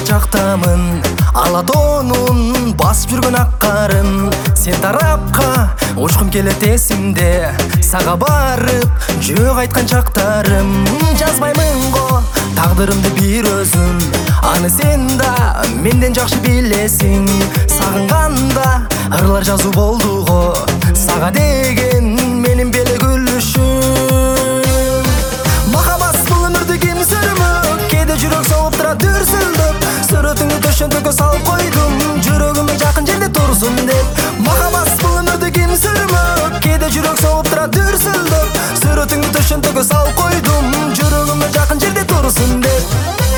чактамын, ала тонун басып жүргөн ак карын. Сен тарапка учкум келет эсимде, сага барып жөөк айткан чактарым. Жазбаймын го тагдырымды бир өзүм, аны сен да менден жакшы билесиң. Сагынганда ырлар жазуу болду го, сага деген менин беле күлүшүм. Махаббат бул өмүрдү ким сүрмөк, кээде жүрөк соғып турат дүрсүлдөп. Сүрөтүңдү төшөнтөккө салып койдум, жүрөгүмө жакын жерде турсун деп. Махаббат бул өмүрдү ким сүрмөк, кээде жүрөк соғып турат дүрсүлдөп. Сүрөтүңдү төшөнтөккө салып койдум, жүрөгүмө жакын жерде турсун деп.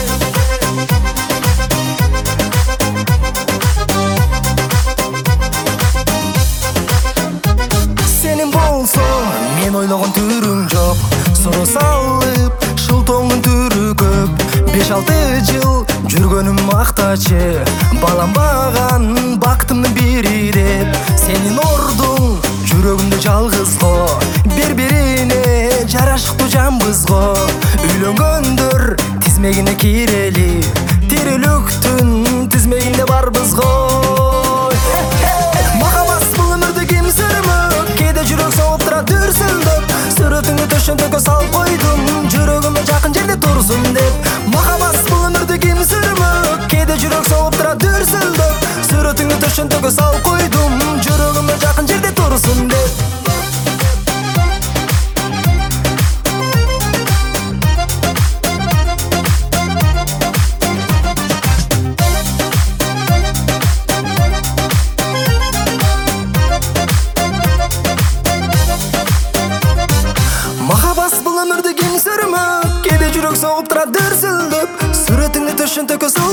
Сенин болсо мен ойлогон түрүң жок, сороо салып шылтооңдун түрү көп. 5-6 жыл жүргөнүм мактачы, баланбаган бактымдын бири деп. Сенин ордуң жүрөгүмдө жалгыз го, бири-бирине жарашыктуу жанбыз го. Үйлөнгөндөр тизмегине кирели, тирүүлүктүн тизмегинде барбыз го. Махаббат бул өмүрдү ким сүрмөк, кээде жүрөк соғып турат дүрсүлдөп. Сүрөтүңдү төшөнтөккө салып койдум, жүрөгүмө жакын жерде турсун деп. Махаббат бул өмүрдү ким сүрмөк, кээде жүрөк соғып турат дүрсүлдөп. Сүрөтүңдү төшөнтөккө салып койдум, жүрөгүмө жакын жерде турсун деп. Махаббат бул өмүрдү ким сүрмөк, кээде жүрөк соғып турат дүрсүлдөп. Сүрөтүңдү төшөнтөккө